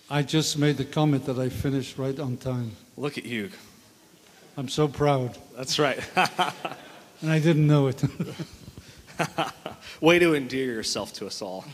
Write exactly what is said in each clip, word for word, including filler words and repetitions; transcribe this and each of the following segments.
I just made the comment that I finished right on time. Look at you. I'm so proud. That's right. And I didn't know it. Way to endear yourself to us all.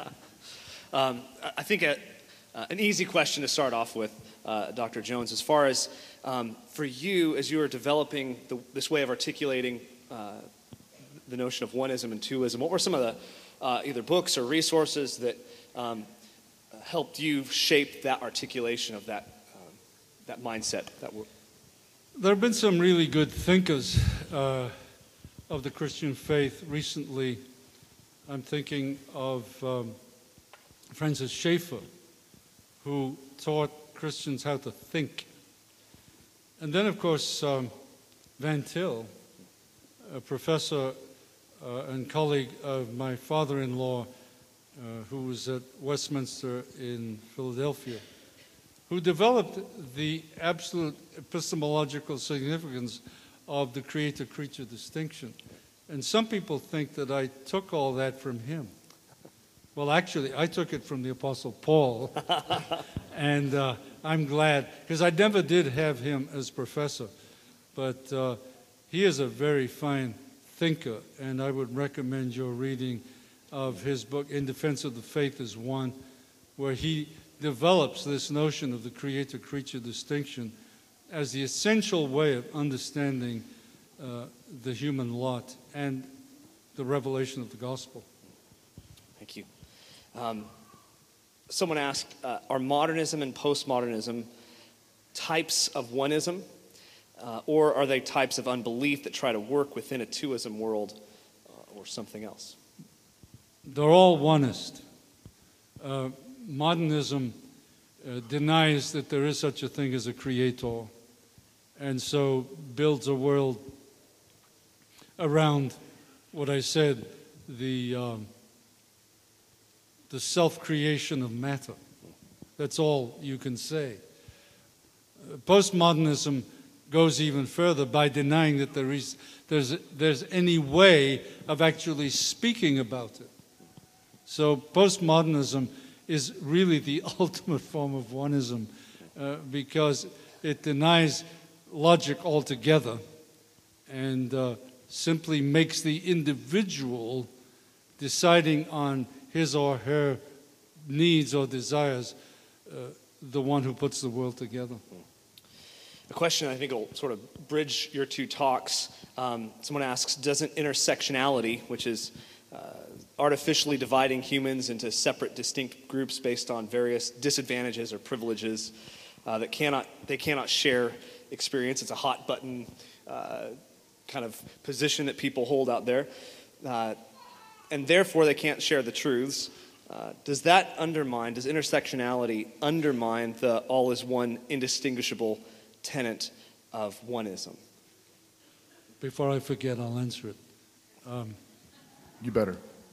um, I think a, uh, an easy question to start off with, uh, Doctor Jones, as far as um, for you, as you were developing the, this way of articulating uh, the notion of oneism and twoism, what were some of the uh, either books or resources that um, helped you shape that articulation of that um, that mindset? That were... There have been some really good thinkers uh, of the Christian faith recently. I'm thinking of um, Francis Schaeffer, who taught Christians how to think. And then, of course, um, Van Til, a professor uh, and colleague of my father-in-law, uh, who was at Westminster in Philadelphia, who developed the absolute epistemological significance of the creator-creature distinction. And some people think that I took all that from him. Well, actually, I took it from the Apostle Paul, and uh, I'm glad, because I never did have him as professor, but uh, he is a very fine thinker, and I would recommend your reading of his book, In Defense of the Faith is One, where he develops this notion of the creator-creature distinction as the essential way of understanding uh, the human lot and the revelation of the gospel. Thank you. Um, someone asked, uh, are modernism and postmodernism types of oneism, uh, or are they types of unbelief that try to work within a twoism world uh, or something else? They're all oneist. Uh, modernism uh, denies that there is such a thing as a creator, and so builds a world around what I said, the um, the self-creation of matter. That's all you can say. Uh, postmodernism goes even further by denying that there is there's there's any way of actually speaking about it. So postmodernism is really the ultimate form of oneism uh, because it denies logic altogether and uh, simply makes the individual deciding on his or her needs or desires uh, the one who puts the world together. A question I think will sort of bridge your two talks. Um, someone asks, doesn't intersectionality, which is uh, artificially dividing humans into separate, distinct groups based on various disadvantages or privileges uh, that cannot they cannot share experience. It's a hot button uh, kind of position that people hold out there, uh, and therefore they can't share the truths. Uh, does that undermine, does intersectionality undermine the all is one indistinguishable tenet of oneism? Before I forget, I'll answer it. Um, you better.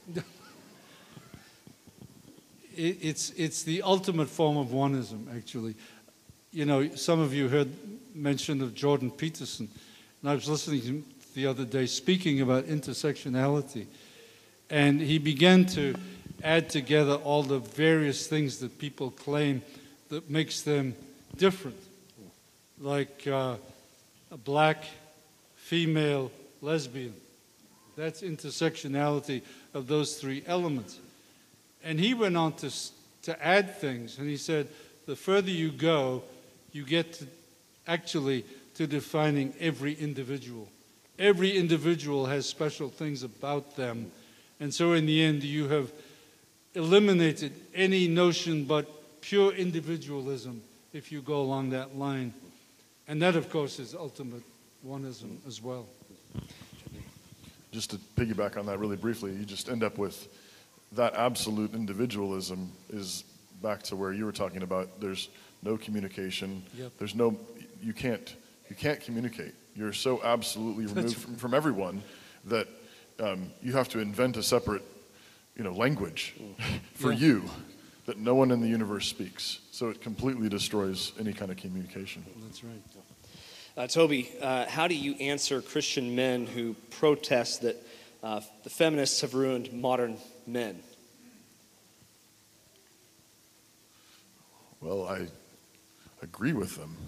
it, it's it's the ultimate form of oneism, actually. You know, some of you heard mention of Jordan Peterson, and I was listening to him the other day speaking about intersectionality, and he began to add together all the various things that people claim that makes them different, like uh, a black, female, lesbian. That's intersectionality of those three elements. And he went on to, to add things, and he said, the further you go, you get to actually to defining every individual. Every individual has special things about them. And so in the end, you have eliminated any notion but pure individualism if you go along that line. And that, of course, is ultimate oneism as well. Just to piggyback on that really briefly, you just end up with that absolute individualism is back to where you were talking about. There's no communication. Yep. There's no, you can't, you can't communicate. You're so absolutely removed from, from everyone that um, you have to invent a separate, you know, language for yeah. you that no one in the universe speaks. So it completely destroys any kind of communication. That's right. Uh, Toby, uh, how do you answer Christian men who protest that uh, the feminists have ruined modern men? Well, I agree with them.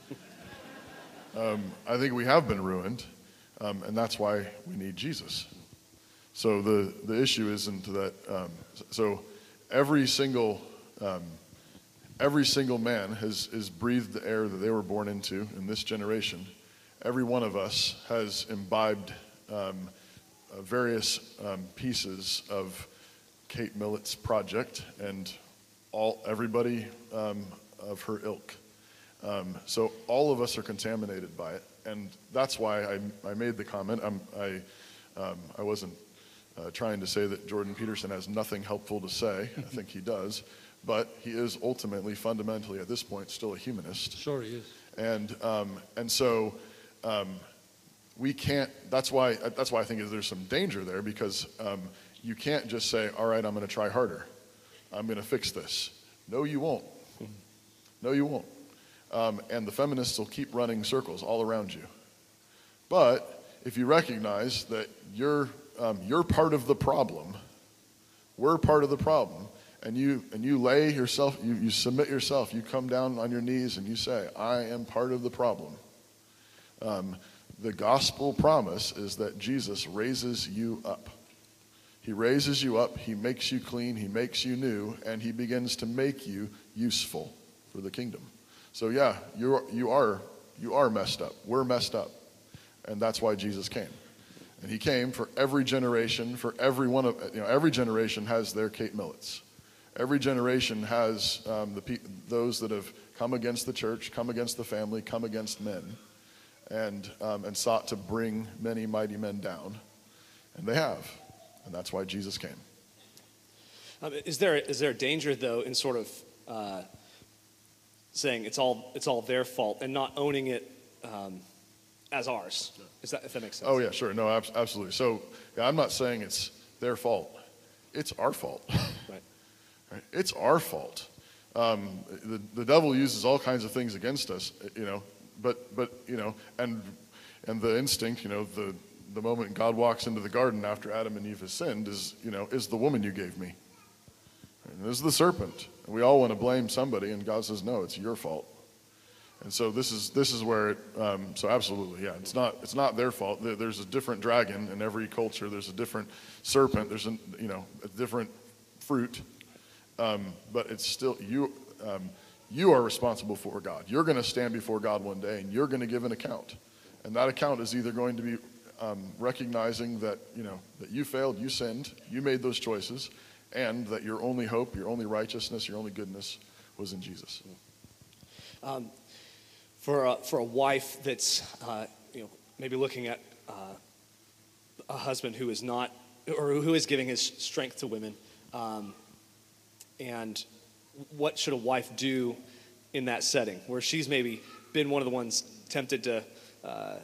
um, I think we have been ruined, um, and that's why we need Jesus. So the, the issue isn't that, um, so every single, um, every single man has, has breathed the air that they were born into in this generation. Every one of us has imbibed um, uh, various um, pieces of Kate Millett's project and all everybody um, of her ilk. Um, so all of us are contaminated by it, and that's why I, I made the comment. I'm, I, um, I wasn't uh, trying to say that Jordan Peterson has nothing helpful to say. I think he does, but he is ultimately, fundamentally, at this point, still a humanist. Sure he is. And um, and so um, we can't. That's why. That's why I think there's some danger there, because um, you can't just say, "All right, I'm going to try harder. I'm going to fix this." No, you won't. No, you won't. Um, and the feminists will keep running circles all around you. But if you recognize that you're um, you're part of the problem, we're part of the problem, and you and you lay yourself, you, you submit yourself, you come down on your knees and you say, "I am part of the problem." Um, the gospel promise is that Jesus raises you up. He raises you up, he makes you clean, he makes you new, and he begins to make you useful for the kingdom. So yeah, you are, you are you are messed up. We're messed up. And that's why Jesus came. And he came for every generation, for every one of, you know, every generation has their Kate Millets. Every generation has um, the pe- those that have come against the church, come against the family, come against men, and um, and sought to bring many mighty men down. And they have. And that's why Jesus came. Um, is there is there a danger, though, in sort of uh, saying it's all it's all their fault and not owning it um, as ours? Is that, if that makes sense? Oh yeah, sure. No, ab- absolutely. So yeah, I'm not saying it's their fault. It's our fault. Right. Right? It's our fault. Um, the the devil uses all kinds of things against us, you know. But but you know, and and the instinct, you know, the the moment God walks into the garden after Adam and Eve has sinned is, you know, is the woman you gave me. And this is the serpent. And we all want to blame somebody, and God says, no, it's your fault. And so this is this is where it. Um, so absolutely, yeah, it's not it's not their fault. There's a different dragon in every culture. There's a different serpent. There's a you know a different fruit. Um, but it's still you. Um, you are responsible for God. You're going to stand before God one day, and you're going to give an account. And that account is either going to be um, recognizing that you know that you failed, you sinned, you made those choices, and that your only hope, your only righteousness, your only goodness was in Jesus. Um, for a, for a wife that's uh, you know maybe looking at uh, a husband who is not or who is giving his strength to women, um, and what should a wife do in that setting where she's maybe been one of the ones tempted to uh,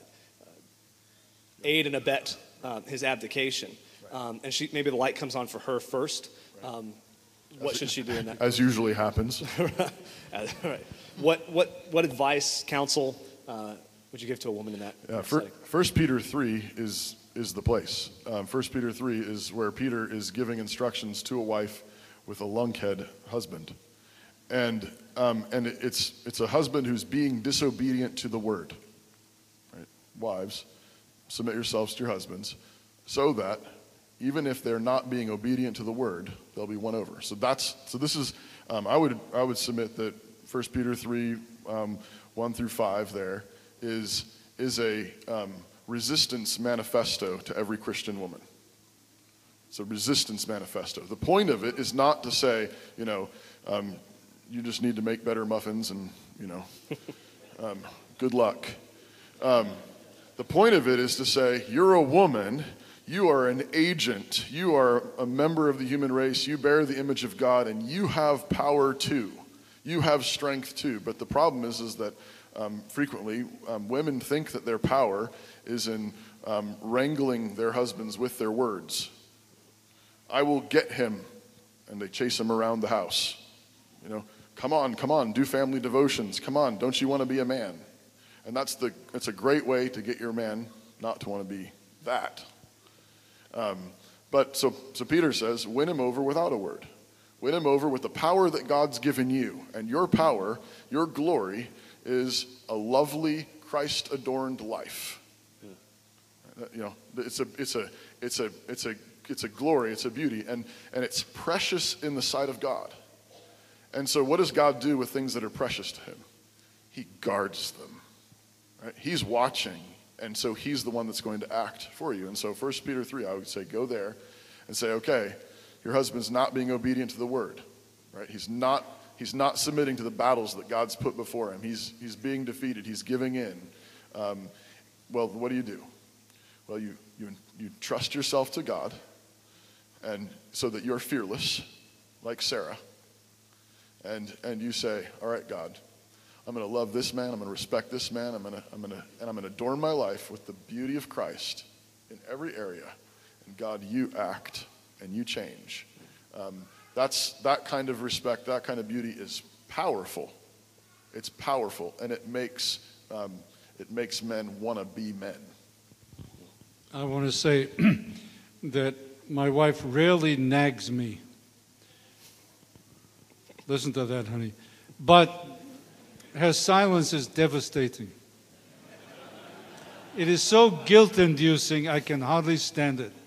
aid and abet uh, his abdication, um, and she maybe the light comes on for her first. Um, what should she do in that? As usually happens. Right. What what what advice, counsel uh, would you give to a woman in that, Yeah, that fir- setting? First Peter three is is the place. Um, First Peter three is where Peter is giving instructions to a wife with a lunkhead husband, and um, and it- it's it's a husband who's being disobedient to the word. Right? Wives, submit yourselves to your husbands, so that even if they're not being obedient to the word, they'll be won over. So that's so. This is um, I would I would submit that First Peter three um, one through five there is is a um, resistance manifesto to every Christian woman. It's a resistance manifesto. The point of it is not to say, you know, um, you just need to make better muffins and, you know, um, good luck. Um, the point of it is to say, you're a woman, you are an agent, you are a member of the human race, you bear the image of God, and you have power too. You have strength too. But the problem is, is that um, frequently um, women think that their power is in um, wrangling their husbands with their words. I will get him, and they chase him around the house. You know, come on, come on, do family devotions. Come on, don't you want to be a man? And that's the it's a great way to get your man not to want to be that. Um, but so so Peter says, win him over without a word. Win him over with the power that God's given you. And your power, your glory, is a lovely, Christ-adorned life. Yeah. You know, it's a, it's a, it's a, it's a, it's a glory, it's a beauty, and, and it's precious in the sight of God. And so what does God do with things that are precious to him? He guards them. Right? He's watching, and so he's the one that's going to act for you. And so First Peter three, I would say, go there and say, okay, your husband's not being obedient to the word, right? He's not, he's not submitting to the battles that God's put before him. He's, he's being defeated. He's giving in. Um, well, what do you do? Well, you, you, you trust yourself to God, and so that you're fearless, like Sarah, and, and you say, all right, God, I'm going to love this man. I'm going to respect this man. I'm going to, I'm going to, and I'm going to adorn my life with the beauty of Christ in every area. And God, you act and you change. Um, that's that kind of respect, that kind of beauty is powerful. It's powerful, and it makes um, it makes men want to be men. I want to say that my wife rarely nags me. Listen to that, honey. But her silence is devastating. It is so guilt-inducing, I can hardly stand it.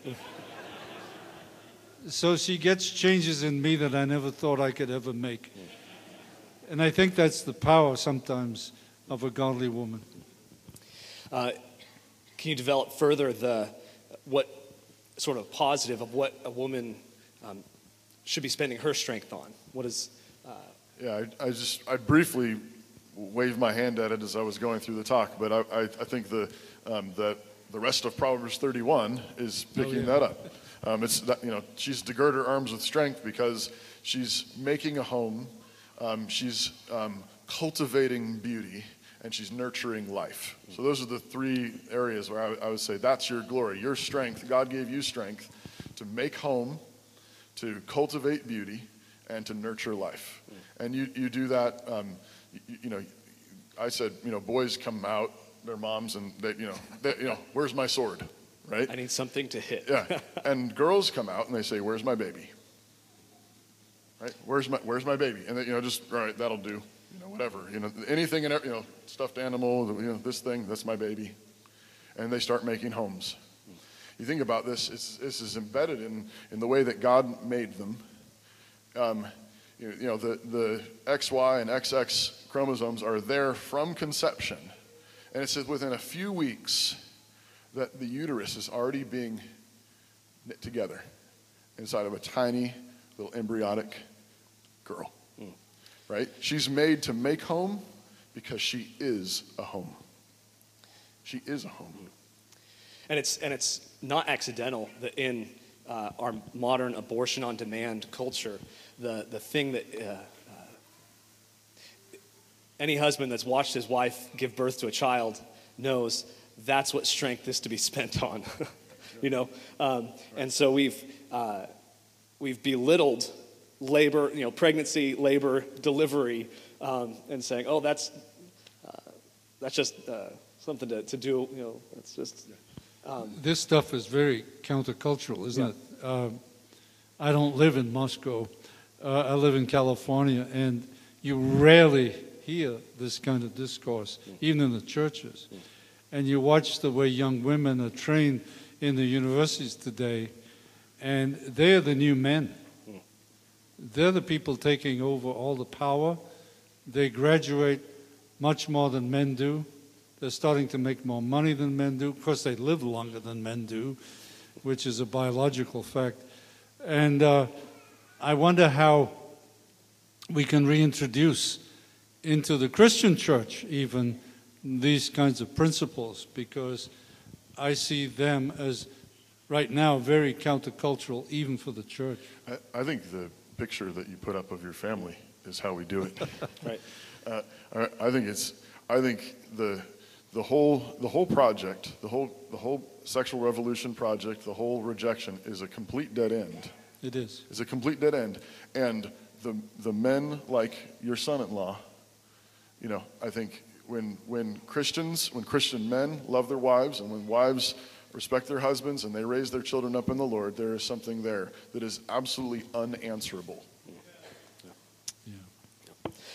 So she gets changes in me that I never thought I could ever make. And I think that's the power sometimes of a godly woman. Uh, can you develop further the what sort of positive of what a woman um, should be spending her strength on? What is? Uh... Yeah, I, I just I briefly waved my hand at it as I was going through the talk, but I I, I think the um, that the rest of Proverbs thirty-one is picking oh, yeah. that up. Um, it's that, you know, she's to gird her arms with strength because she's making a home, um, she's um, cultivating beauty, and she's nurturing life. So those are the three areas where I, I would say that's your glory, your strength. God gave you strength to make home, to cultivate beauty, and to nurture life. And you, you do that, um, you, you know, I said, you know, boys come out, their moms, and they, you know, they, you know, where's my sword? Right? I need something to hit. Yeah. And girls come out and they say, where's my baby? Right? Where's my where's my baby? And they, you know, just all right, that'll do. You know, whatever. You know, anything and you know, stuffed animal, you know, this thing, that's my baby. And they start making homes. You think about this, it's, this is embedded in, in the way that God made them. Um, you, you know, the, the X Y and X X chromosomes are there from conception. And it says within a few weeks that the uterus is already being knit together inside of a tiny little embryonic girl, mm. right? She's made to make home because she is a home. She is a home. And it's and it's not accidental that in uh, our modern abortion-on-demand culture, the, the thing that uh, uh, any husband that's watched his wife give birth to a child knows that's what strength is to be spent on, you know. Um, and so we've uh, we've belittled labor, you know, pregnancy, labor, delivery, um, and saying, oh, that's uh, that's just uh, something to, to do, you know. It's just. Um, this stuff is very countercultural, isn't yeah. it? Um, I don't live in Moscow. Uh, I live in California, and you rarely hear this kind of discourse, mm. even in the churches. Mm. And you watch the way young women are trained in the universities today, and they're the new men. Mm. They're the people taking over all the power. They graduate much more than men do. They're starting to make more money than men do. Of course, they live longer than men do, which is a biological fact. And uh, I wonder how we can reintroduce into the Christian church even these kinds of principles, because I see them as right now very countercultural even for the church. I, I think the picture that you put up of your family is how we do it. Right. Uh, I, I think it's I think the the whole the whole project, the whole the whole sexual revolution project, the whole rejection is a complete dead end. It is. It's a complete dead end. And the the men like your son-in-law, you know, I think When when Christians, when Christian men love their wives, and when wives respect their husbands and they raise their children up in the Lord, there is something there that is absolutely unanswerable.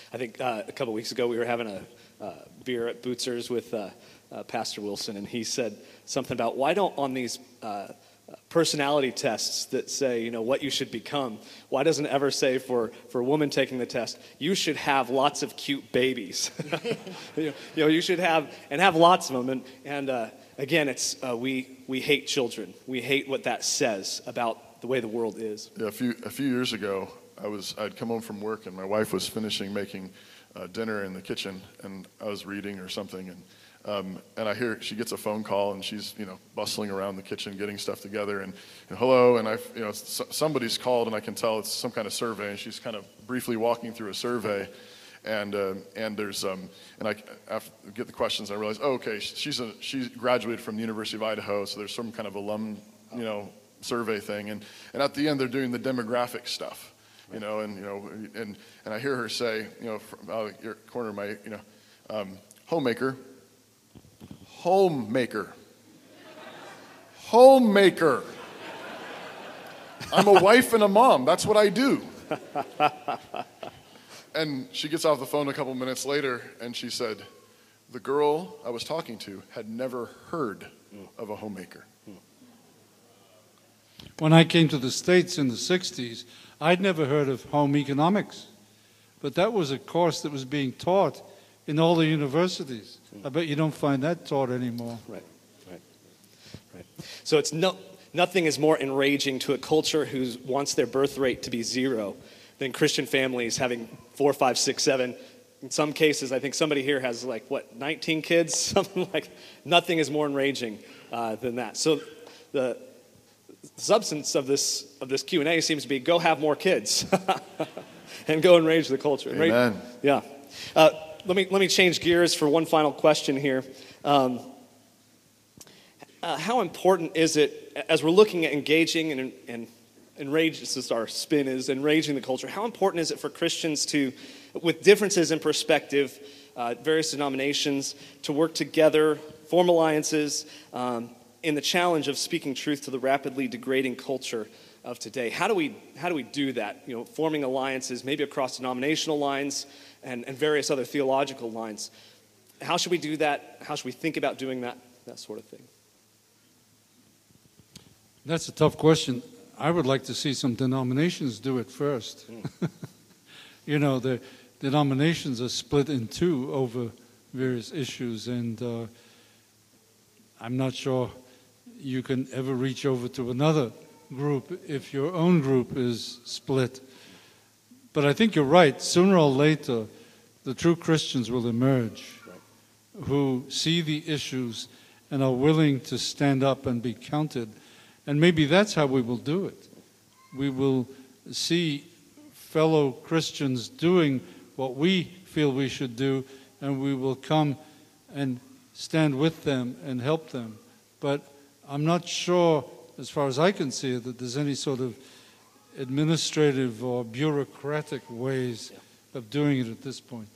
I think uh, a couple weeks ago we were having a uh, beer at Bootzer's with uh, uh, Pastor Wilson, and he said something about why don't on these uh, personality tests that say, you know, what you should become, why doesn't it ever say for, for a woman taking the test, you should have lots of cute babies. you, know, you know, you should have, and have lots of them. And, and uh, again, it's uh, we, we hate children. We hate what that says about the way the world is. Yeah, a few, a few years ago, I was, I'd come home from work, and my wife was finishing making uh, dinner in the kitchen, and I was reading or something, and Um, and I hear she gets a phone call, and she's, you know, bustling around the kitchen, getting stuff together, and, and hello, and I, you know, s- somebody's called, and I can tell it's some kind of survey, and she's kind of briefly walking through a survey, and uh, and there's um, and I after I get the questions, and I realize, oh, okay, she's a she graduated from the University of Idaho, so there's some kind of alum, you know, survey thing, and and at the end they're doing the demographic stuff, you know, and you know, and and I hear her say, you know, from out of your corner of my, you know, um, homemaker. Homemaker. Homemaker. I'm a wife and a mom. That's what I do. And she gets off the phone a couple minutes later, and she said, the girl I was talking to had never heard of a homemaker. When I came to the States in the sixties, I'd never heard of home economics. But that was a course that was being taught in all the universities. I bet you don't find that taught anymore. Right, right, right. So it's no, nothing is more enraging to a culture who wants their birth rate to be zero than Christian families having four, five, six, seven. In some cases, I think somebody here has like, what, nineteen kids? Something like, nothing is more enraging uh, than that. So the substance of this of this Q and A seems to be go have more kids and go enrage the culture. Amen. Enrage, yeah. Uh, Let me let me change gears for one final question here. Um, uh, how important is it, as we're looking at engaging and, and enrage, this is our spin, is enraging the culture, how important is it for Christians to, with differences in perspective, uh, various denominations, to work together, form alliances, um, in the challenge of speaking truth to the rapidly degrading culture of today? How do we how do we do that? You know, forming alliances, maybe across denominational lines, And, and various other theological lines. How should we do that? How should we think about doing that, that sort of thing? That's a tough question. I would like to see some denominations do it first. Mm. You know, the denominations are split in two over various issues, and uh, I'm not sure you can ever reach over to another group if your own group is split. But I think you're right. Sooner or later, the true Christians will emerge, right, who see the issues and are willing to stand up and be counted. And maybe that's how we will do it. We will see fellow Christians doing what we feel we should do, and we will come and stand with them and help them. But I'm not sure, as far as I can see it, that there's any sort of administrative or bureaucratic ways of doing it at this point.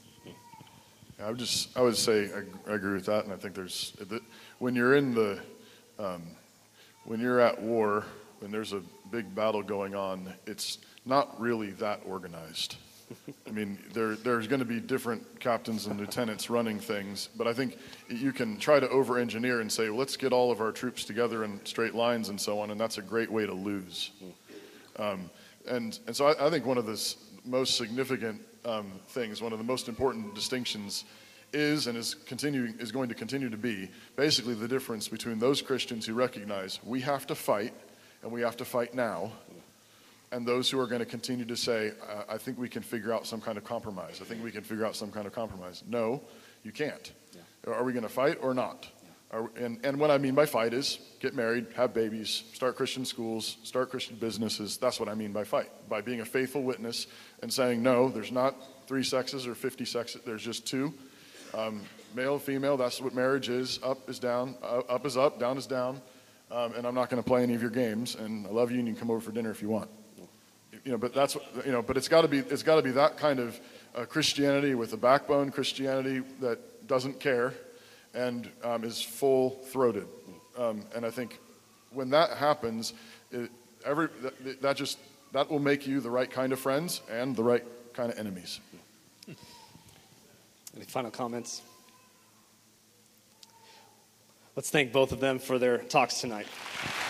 I would just, I would say, I, I agree with that, and I think there's, when you're in the, um, when you're at war, when there's a big battle going on, it's not really that organized. I mean, there, there's going to be different captains and lieutenants running things, but I think you can try to over-engineer and say, well, let's get all of our troops together in straight lines and so on, and that's a great way to lose. Um, and, and so I, I think one of the most significant um, things, one of the most important distinctions is and is continuing is going to continue to be basically the difference between those Christians who recognize we have to fight and we have to fight now, and those who are going to continue to say, I think we can figure out some kind of compromise. I think we can figure out some kind of compromise. No, you can't. Yeah. Are we going to fight or not? Are, and, and what I mean by fight is get married, have babies, start Christian schools, start Christian businesses. That's what I mean by fight. By being a faithful witness and saying, no, there's not three sexes or fifty sexes. There's just two. Um, male, female, that's what marriage is. Up is down. Uh, up is up, down is down. Um, and I'm not going to play any of your games. And I love you, and you can come over for dinner if you want. You know, but that's, you know, but it's got to be, it's got to be that kind of uh, Christianity with a backbone, Christianity that doesn't care and um, is full-throated. Um, and I think when that happens, it, every that, that just that will make you the right kind of friends and the right kind of enemies. Any final comments? Let's thank both of them for their talks tonight.